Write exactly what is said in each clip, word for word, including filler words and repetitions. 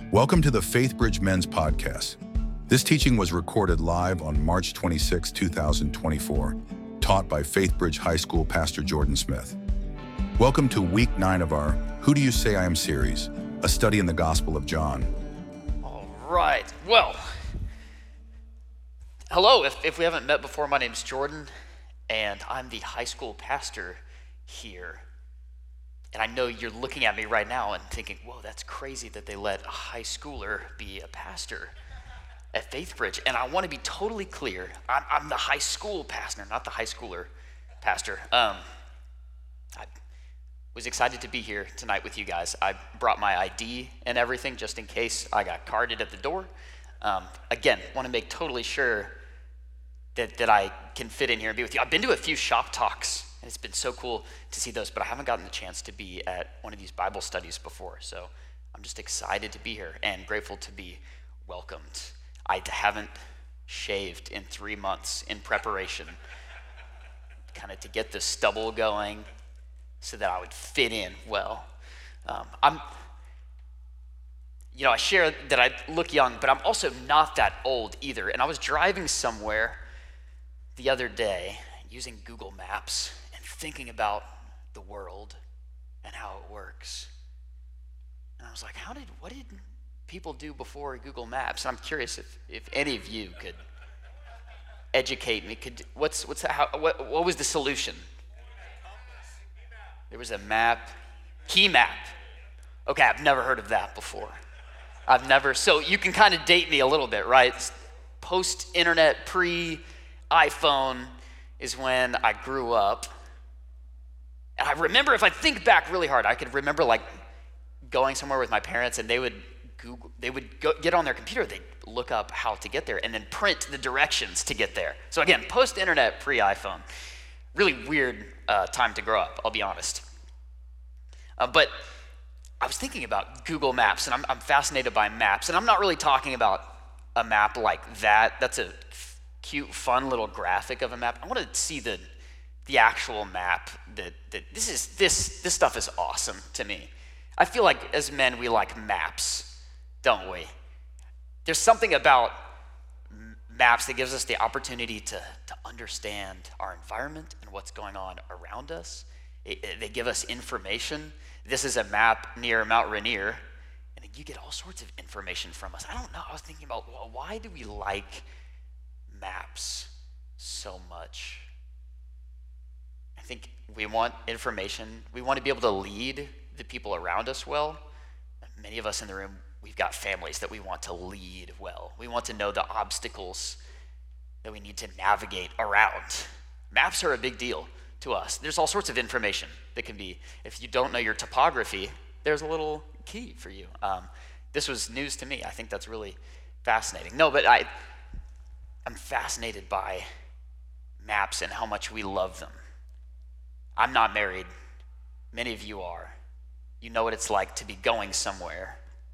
Welcome to the Faithbridge Men's Podcast. This teaching was recorded live on March twenty-sixth, two thousand twenty-four, taught by Faithbridge High School Pastor Jordan Smith. Welcome to week nine of our Who Do You Say I Am series, a study in the Gospel of John. All right, well, hello, if, if we haven't met before, my name's Jordan, and I'm the high school pastor here. And I know you're looking at me right now and thinking, whoa, that's crazy that they let a high schooler be a pastor at Faithbridge. And I want to be totally clear, I'm, I'm the high school pastor, not the high schooler pastor. Um, I was excited to be here tonight with you guys. I brought my I D and everything just in case I got carded at the door. Um, again, want to make totally sure that, that I can fit in here and be with you. I've been to a few shop talks, and it's been so cool to see those, but I haven't gotten the chance to be at one of these Bible studies before. So I'm just excited to be here and grateful to be welcomed. I haven't shaved in three months in preparation, kind of to get the stubble going so that I would fit in well. Um, I'm, you know, I share that I look young, but I'm also not that old either. And I was driving somewhere the other day using Google Maps and thinking about the world and how it works. And I was like, how did, what did people do before Google Maps? And I'm curious if, if any of you could educate me. Could, what's, what's, how, what, what was the solution? There was a map, key map. Okay, I've never heard of that before. I've never, so you can kind of date me a little bit, right? Post-internet, pre-iPhone is when I grew up. And I remember, if I think back really hard, I could remember like going somewhere with my parents and they would Google, they would go, get on their computer, they'd look up how to get there and then print the directions to get there. So again, post-internet, pre-iPhone. Really weird uh, time to grow up, I'll be honest. Uh, but I was thinking about Google Maps, and I'm, I'm fascinated by maps, and I'm not really talking about a map like that. That's a f- cute, fun little graphic of a map. I want to see the the actual map. That that this is this this stuff is awesome to me. I feel like as men we like maps, don't we? There's something about maps that gives us the opportunity to, to understand our environment and what's going on around us. It, it, they give us information. This is a map near Mount Rainier, and you get all sorts of information from us. I don't know. I was thinking about, well, why do we like maps so much? I think we want information. We want to be able to lead the people around us well. Many of us in the room, we've got families that we want to lead well. We want to know the obstacles that we need to navigate around. Maps are a big deal to us. There's all sorts of information that can be, if you don't know your topography, there's a little key for you. Um, this was news to me. I think that's really fascinating. No, but I, I'm fascinated by maps and how much we love them. I'm not married. Many of you are. You know what it's like to be going somewhere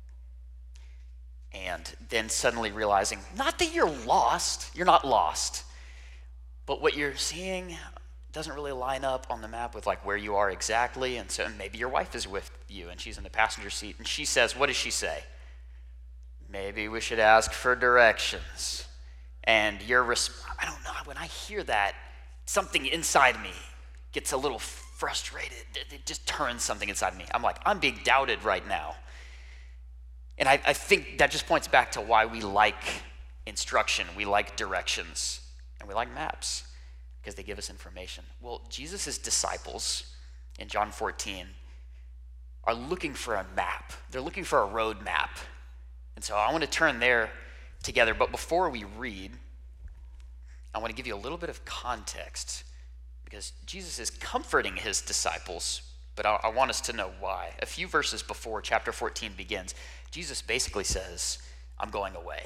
and then suddenly realizing, not that you're lost, you're not lost, but what you're seeing doesn't really line up on the map with like where you are exactly, and so maybe your wife is with you and she's in the passenger seat, and she says, what does she say? Maybe we should ask for directions. And your resp- I don't know, when I hear that, something inside me gets a little frustrated. It just turns something inside me. I'm like, I'm being doubted right now. And I, I think that just points back to why we like instruction, we like directions, and we like maps, because they give us information. Well, Jesus' disciples in John fourteen are looking for a map. They're looking for a road map. And so I want to turn there together, but before we read, I want to give you a little bit of context, because Jesus is comforting his disciples, but I, I want us to know why. A few verses before chapter fourteen begins, Jesus basically says, I'm going away.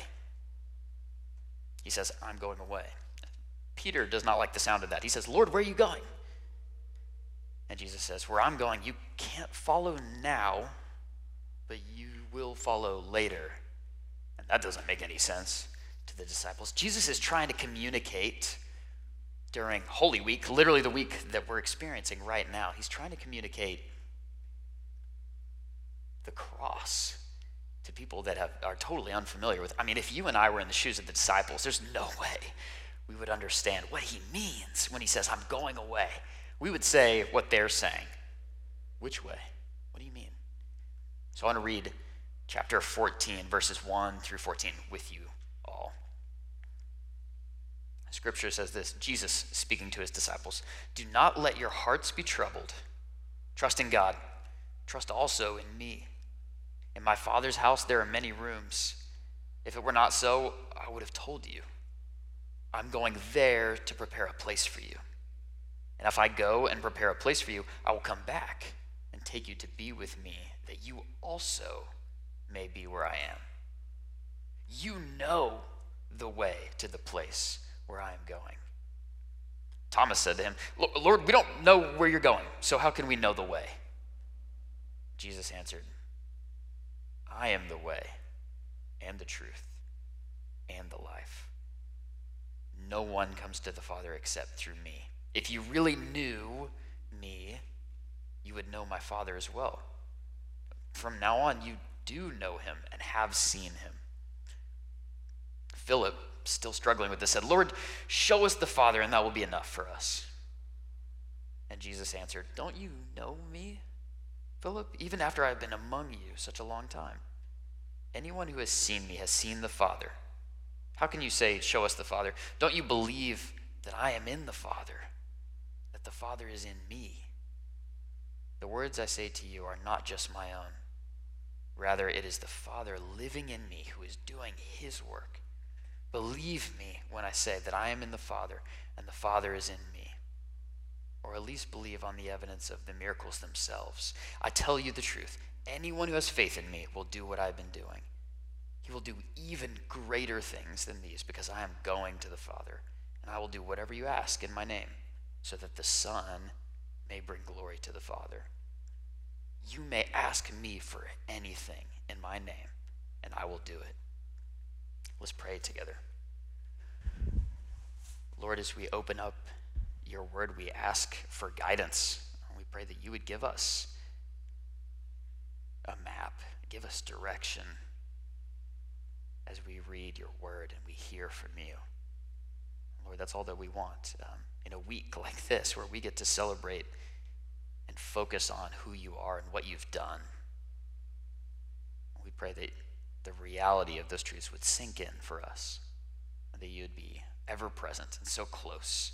He says, I'm going away. Peter does not like the sound of that. He says, Lord, where are you going? And Jesus says, where I'm going, you can't follow now, but you will follow later. And that doesn't make any sense to the disciples. Jesus is trying to communicate during Holy Week, literally the week that we're experiencing right now. He's trying to communicate the cross to people that have, are totally unfamiliar with. I mean, if you and I were in the shoes of the disciples, there's no way we would understand what he means when he says, I'm going away. We would say what they're saying. Which way? What do you mean? So I want to read chapter fourteen, verses one through fourteen with you all. Scripture says this, Jesus speaking to his disciples, do not let your hearts be troubled. Trust in God. Trust also in me. In my Father's house there are many rooms. If it were not so, I would have told you. I'm going there to prepare a place for you. And if I go and prepare a place for you, I will come back and take you to be with me, that you also may be where I am. You know the way to the place where I am going. Thomas said to him, Lord, we don't know where you're going, so how can we know the way? Jesus answered, I am the way and the truth and the life. No one comes to the Father except through me. If you really knew me, you would know my Father as well. From now on, you do know him and have seen him. Philip, still struggling with this, said, Lord, show us the Father, and that will be enough for us. And Jesus answered, don't you know me, Philip, even after I've been among you such a long time? Anyone who has seen me has seen the Father. How can you say, show us the Father? Don't you believe that I am in the Father, that the Father is in me? The words I say to you are not just my own. Rather, it is the Father living in me who is doing his work. Believe me when I say that I am in the Father and the Father is in me. Or at least believe on the evidence of the miracles themselves. I tell you the truth. Anyone who has faith in me will do what I've been doing. He will do even greater things than these because I am going to the Father. And I will do whatever you ask in my name so that the Son may bring glory to the Father. You may ask me for anything in my name and I will do it. Let's pray together. Lord, as we open up your word, we ask for guidance. We pray that you would give us a map, give us direction as we read your word and we hear from you. Lord, that's all that we want um, in a week like this where we get to celebrate and focus on who you are and what you've done. We pray that the reality of those truths would sink in for us, and that you would be ever present and so close,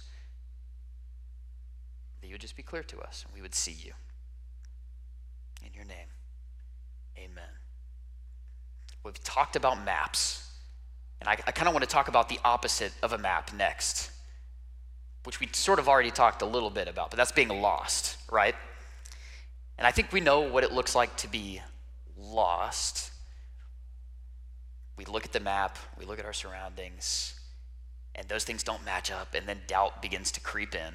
that you would just be clear to us and we would see you. In your name, amen. We've talked about maps, and I, I kind of want to talk about the opposite of a map next, which we sort of already talked a little bit about, but that's being lost, right? And I think we know what it looks like to be lost. We look at the map, we look at our surroundings, and those things don't match up, and then doubt begins to creep in.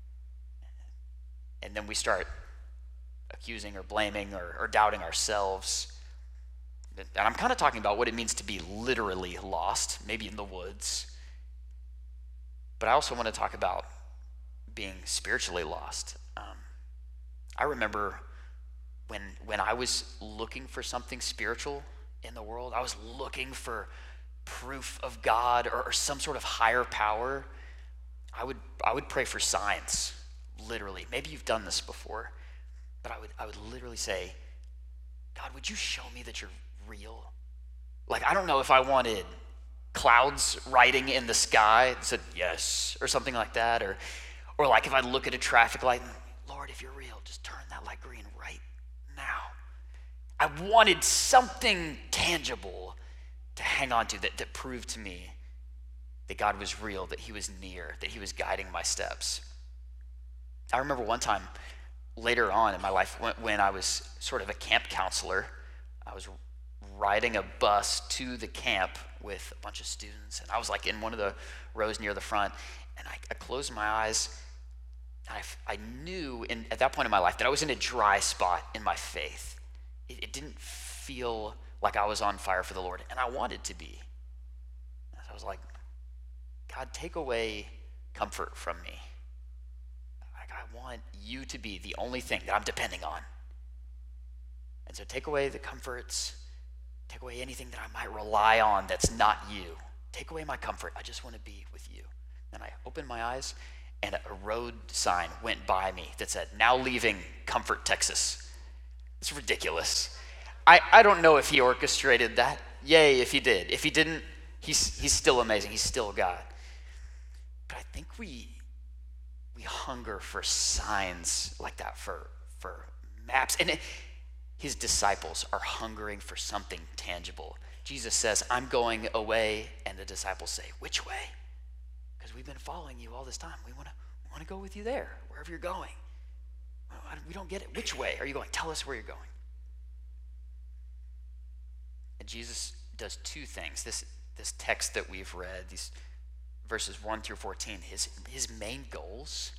And then we start accusing or blaming or, or doubting ourselves. And I'm kind of talking about what it means to be literally lost, maybe in the woods. But I also want to talk about being spiritually lost. Um, I remember when when I was looking for something spiritual in the world, I was looking for proof of God or, or some sort of higher power. I would I would pray for signs, literally. Maybe you've done this before, but I would I would literally say, God, would you show me that you're real? Like, I don't know if I wanted clouds riding in the sky that said yes or something like that, or or like if I look at a traffic light and, Lord, if you're real, just turn that light green right now. I wanted something tangible to hang on to that, that proved to me that God was real, that he was near, that he was guiding my steps. I remember one time later on in my life when, when I was sort of a camp counselor, I was riding a bus to the camp with a bunch of students, and I was like in one of the rows near the front, and I, I closed my eyes, and I, I knew in, at that point in my life that I was in a dry spot in my faith. It, it didn't feel like I was on fire for the Lord, and I wanted to be. So I was like, God, take away comfort from me. Like, I want you to be the only thing that I'm depending on. And so take away the comforts, Take away anything that I might rely on that's not you. Take away my comfort. I just want to be with you. And I opened my eyes, and a road sign went by me that said, now leaving Comfort, Texas. It's ridiculous. I, I don't know if he orchestrated that. Yay, if he did. If he didn't, he's he's still amazing. He's still God. But I think we we hunger for signs like that, for, for maps. And it, his disciples are hungering for something tangible. Jesus says, I'm going away, and the disciples say, which way? Because we've been following you all this time. We want to want to go with you there, wherever you're going. We don't get it. Which way are you going? Tell us where you're going. And Jesus does two things. This this text that we've read, these verses one through fourteen, his his main goals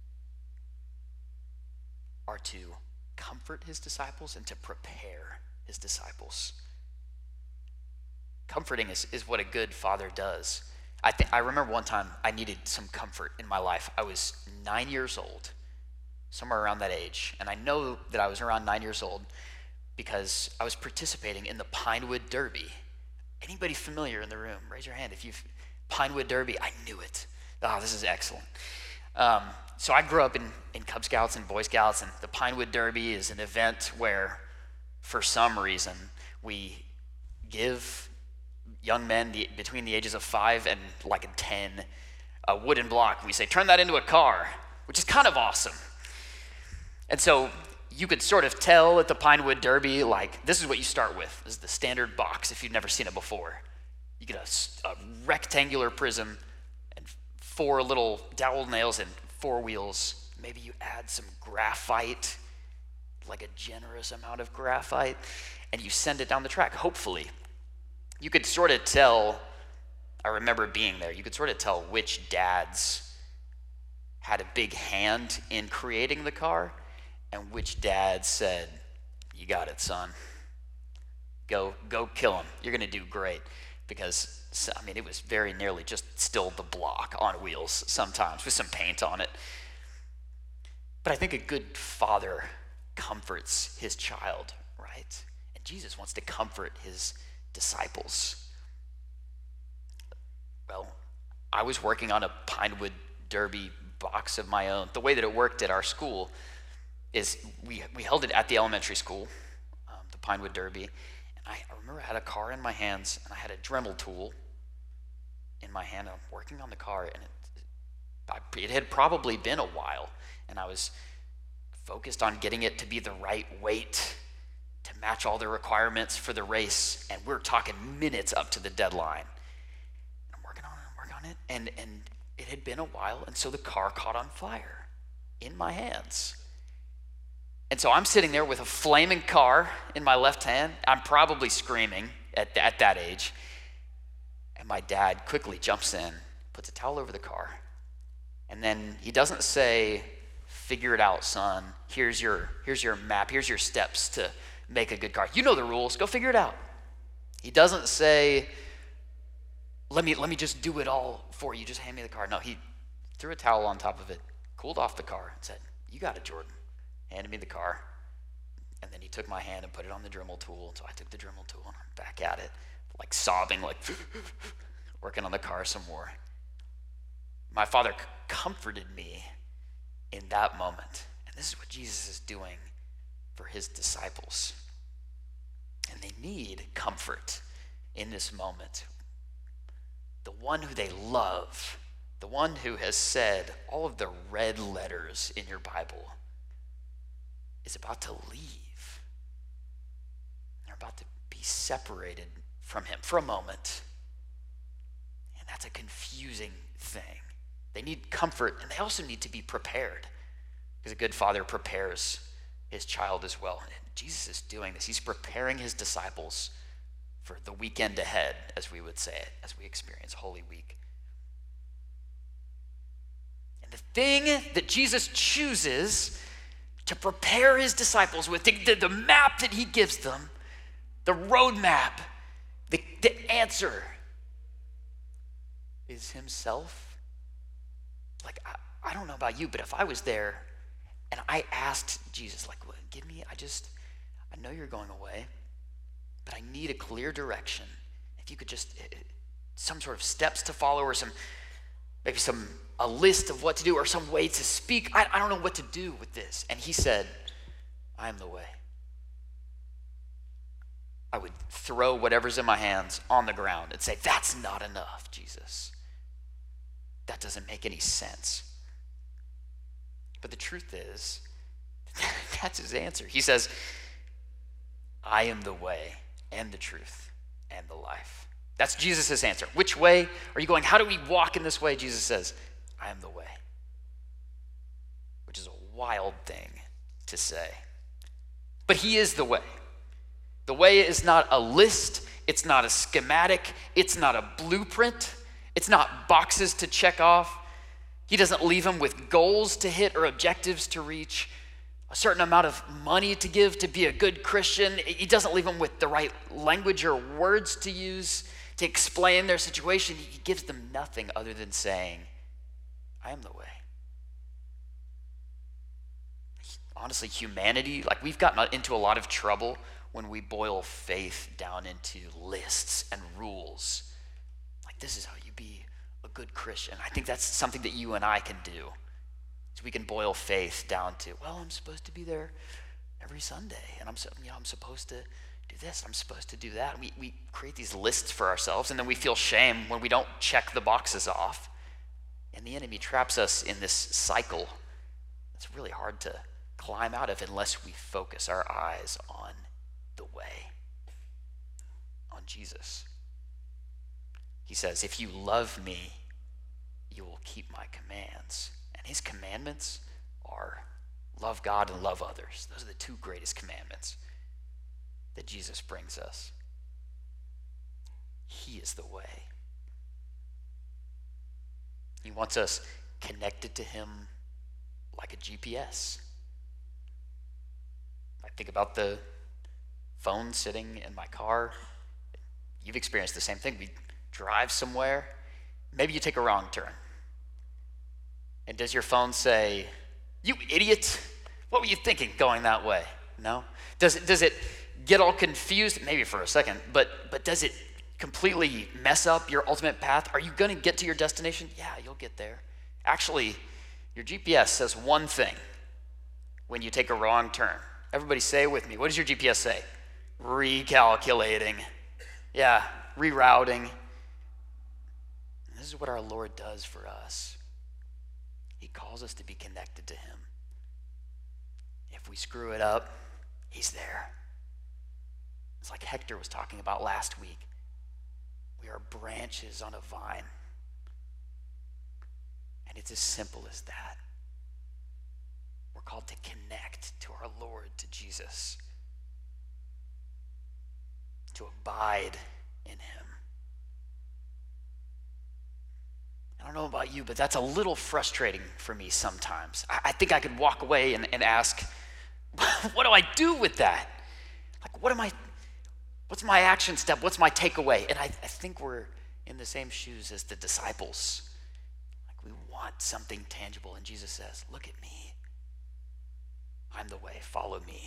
are to comfort his disciples and to prepare his disciples. Comforting is, is what a good father does. I think I remember one time I needed some comfort in my life. I was nine years old, somewhere around that age. And I know that I was around nine years old because I was participating in the Pinewood Derby. Anybody familiar in the room? Raise your hand if you've, Pinewood Derby, I knew it. Oh, this is excellent. Um, so I grew up in, in Cub Scouts and Boy Scouts, and the Pinewood Derby is an event where, for some reason, we give young men the, between the ages of five and like ten a wooden block. We say, turn that into a car, which is kind of awesome. And so you could sort of tell at the Pinewood Derby, like, this is what you start with. This is the standard box if you've never seen it before. You get a, a rectangular prism and four little dowel nails and four wheels. Maybe you add some graphite, like a generous amount of graphite, and you send it down the track, hopefully. You could sort of tell, I remember being there, you could sort of tell which dads had a big hand in creating the car and which dad said, you got it, son. Go, go kill him. You're going to do great. Because, I mean, it was very nearly just still the block on wheels sometimes with some paint on it. But I think a good father comforts his child, right? And Jesus wants to comfort his disciples. Well, I was working on a Pinewood Derby box of my own. The way that it worked at our school is we we held it at the elementary school, um, the Pinewood Derby. And I, I remember I had a car in my hands, and I had a Dremel tool in my hand. I'm working on the car, and it, I, it had probably been a while, and I was focused on getting it to be the right weight to match all the requirements for the race, and we're talking minutes up to the deadline. And I'm working on it, I'm working on it, and, and it had been a while, and so the car caught on fire in my hands. And so I'm sitting there with a flaming car in my left hand. I'm probably screaming at, at that age. And my dad quickly jumps in, puts a towel over the car, and then he doesn't say, figure it out, son. Here's your, here's your map. Here's your steps to make a good car. You know the rules. Go figure it out. He doesn't say, let me, let me just do it all for you. Just hand me the car. No, he threw a towel on top of it, cooled off the car, and said, you got it, Jordan. Handed me the car, and then he took my hand and put it on the Dremel tool. So I took the Dremel tool and I'm back at it, like sobbing, like working on the car some more. My father c- comforted me in that moment. And this is what Jesus is doing for his disciples. And they need comfort in this moment. The one who they love, the one who has said all of the red letters in your Bible, is about to leave. They're about to be separated from him for a moment. And that's a confusing thing. They need comfort, and they also need to be prepared, because a good father prepares his child as well. And Jesus is doing this. He's preparing his disciples for the weekend ahead, as we would say it, as we experience Holy Week. And the thing that Jesus chooses to prepare his disciples with, the, the, the map that he gives them, the roadmap, the, the answer, is himself. Like, I, I don't know about you, but if I was there and I asked Jesus, like, well, give me, I just, I know you're going away, but I need need a clear direction, if you could just, some sort of steps to follow or some, maybe some, a list of what to do or some way to speak. I, I don't know what to do with this. And he said, I am the way. I would throw whatever's in my hands on the ground and say, that's not enough, Jesus. That doesn't make any sense. But the truth is, that's his answer. He says, I am the way and the truth and the life. That's Jesus' answer. Which way are you going? How do we walk in this way? Jesus says, I am the way. Which is a wild thing to say. But he is the way. The way is not a list. It's not a schematic. It's not a blueprint. It's not boxes to check off. He doesn't leave them with goals to hit or objectives to reach, a certain amount of money to give to be a good Christian. He doesn't leave them with the right language or words to use to explain their situation. He gives them nothing other than saying, I am the way. Honestly, humanity, like we've gotten into a lot of trouble when we boil faith down into lists and rules. Like, this is how you be a good Christian. I think that's something that you and I can do. So we can boil faith down to, well, I'm supposed to be there every Sunday, and I'm, so, you know, I'm supposed to do this, I'm supposed to do that. We, we create these lists for ourselves, and then we feel shame when we don't check the boxes off. And the enemy traps us in this cycle. It's really hard to climb out of unless we focus our eyes on the way, on Jesus. He says, if you love me, you will keep my commands. And his commandments are love God and love others. Those are the two greatest commandments that Jesus brings us. He is the way. He wants us connected to him like a G P S. I think about the phone sitting in my car. You've experienced the same thing. We drive somewhere. Maybe you take a wrong turn. And does your phone say, you idiot, what were you thinking going that way? No? Does it, does it get all confused? Maybe for a second, but but does it completely mess up your ultimate path? Are you going to get to your destination? Yeah, you'll get there. Actually, your G P S says one thing when you take a wrong turn. Everybody say it with me. What does your G P S say? Recalculating. Yeah, rerouting. And this is what our Lord does for us. He calls us to be connected to him. If we screw it up, he's there. It's like Hector was talking about last week. We are branches on a vine. And it's as simple as that. We're called to connect to our Lord, to Jesus, to abide in him. I don't know about you, but that's a little frustrating for me sometimes. I, I think I could walk away and, and ask, what do I do with that? Like, what am I, what's my action step? What's my takeaway? And I, I think we're in the same shoes as the disciples. Like, we want something tangible. And Jesus says, look at me. I'm the way, follow me.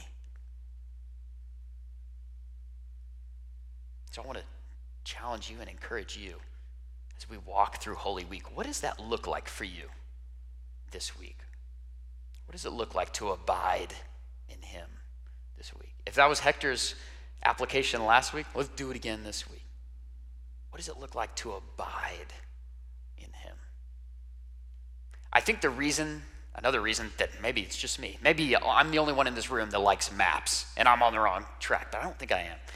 So I want to challenge you and encourage you as we walk through Holy Week. What does that look like for you this week? What does it look like to abide in him this week? If that was Hector's application last week, let's do it again this week. What does it look like to abide in him? I think the reason, another reason that maybe it's just me, maybe I'm the only one in this room that likes maps and I'm on the wrong track, but I don't think I am.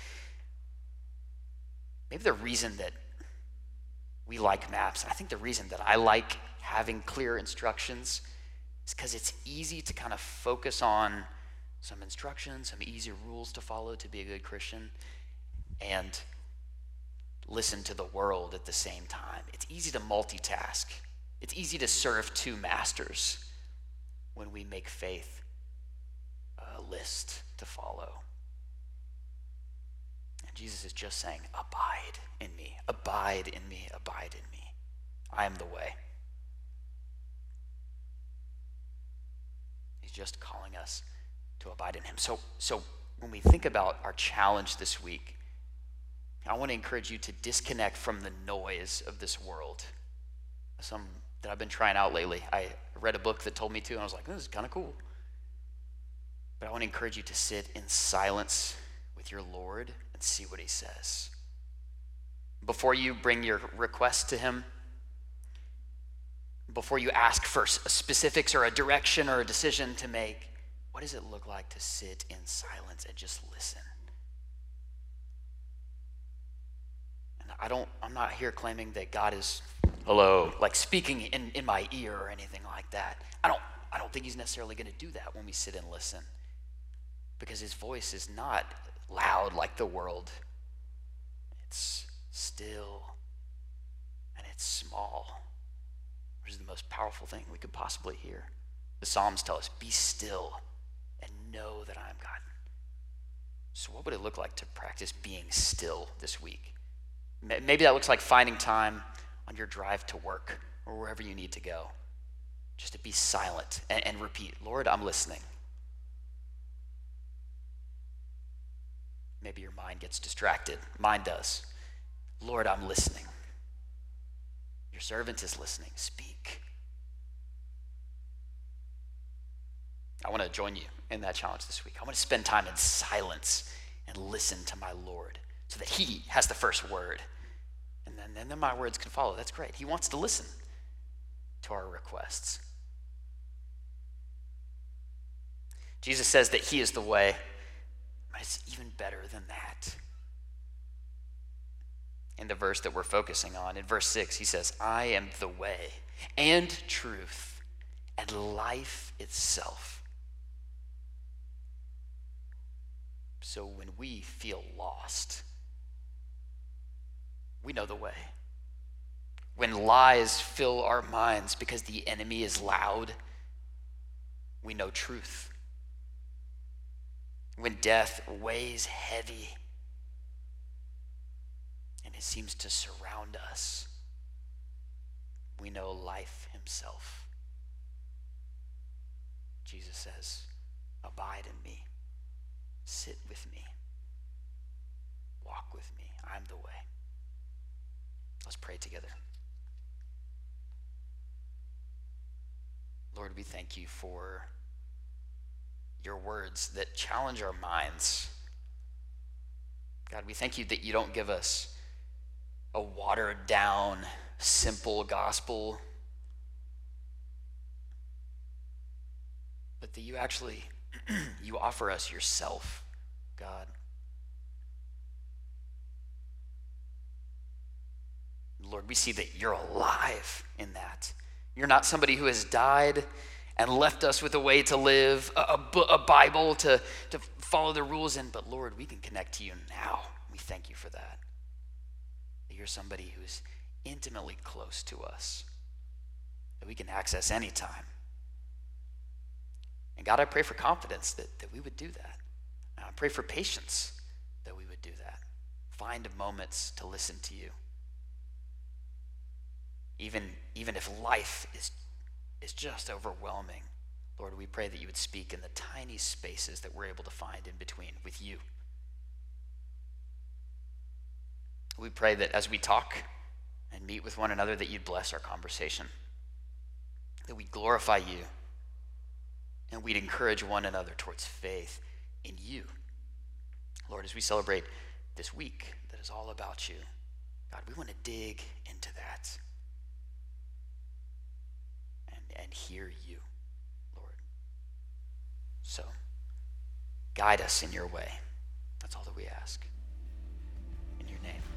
Maybe the reason that we like maps, and I think the reason that I like having clear instructions is because it's easy to kind of focus on some instructions, some easy rules to follow to be a good Christian, and listen to the world at the same time. It's easy to multitask. It's easy to serve two masters when we make faith a list to follow. And Jesus is just saying, abide in me, abide in me, abide in me. I am the way. He's just calling us to abide in him. So, so when we think about our challenge this week, I want to encourage you to disconnect from the noise of this world. Some that I've been trying out lately. I read a book that told me to, and I was like, this is kind of cool. But I want to encourage you to sit in silence with your Lord and see what he says. Before you bring your request to him, before you ask for specifics or a direction or a decision to make, what does it look like to sit in silence and just listen? And I don't, I'm not here claiming that God is, hello, like speaking in, in my ear or anything like that. I don't, I don't think he's necessarily going to do that when we sit and listen, because his voice is not loud like the world. It's still and it's small, which is the most powerful thing we could possibly hear. The Psalms tell us, be still and know that I am God. So what would it look like to practice being still this week? Maybe that looks like finding time on your drive to work or wherever you need to go, just to be silent and, and repeat, Lord, I'm listening. Maybe your mind gets distracted. Mine does. Lord, I'm listening. Your servant is listening. Speak. I want to join you in that challenge this week. I want to spend time in silence and listen to my Lord so that he has the first word. And then, and then my words can follow. That's great. He wants to listen to our requests. Jesus says that he is the way, but it's even better than that. In the verse that we're focusing on, in verse six, he says, I am the way and truth and life itself. So when we feel lost, we know the way. When lies fill our minds because the enemy is loud, we know truth. When death weighs heavy and it seems to surround us, we know life himself. Jesus says, abide in me, sit with me, walk with me. I'm the way. Let's pray together. Lord, we thank you for your words that challenge our minds. God, we thank you that you don't give us a watered down, simple gospel, but that you actually, you offer us yourself, God. Lord, we see that you're alive in that. You're not somebody who has died and left us with a way to live, a, a, a Bible to, to follow the rules in, but Lord, we can connect to you now. We thank you for that. That you're somebody who's intimately close to us, that we can access anytime. And God, I pray for confidence that, that we would do that. And I pray for patience that we would do that. Find moments to listen to you. Even, even if life is, is just overwhelming, Lord, we pray that you would speak in the tiny spaces that we're able to find in between with you. We pray that as we talk and meet with one another, that you'd bless our conversation, that we'd glorify you, and we'd encourage one another towards faith in you. Lord, as we celebrate this week that is all about you, God, we want to dig into that and, and hear you, Lord. So, guide us in your way. That's all that we ask. In your name.